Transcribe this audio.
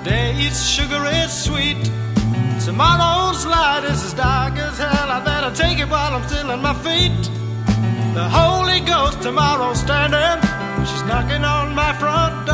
Today's sugar is sweet, tomorrow's light is as dark as hell. I better take it while I'm still on my feet. The Holy Ghost tomorrow standing, she's knocking on my front door.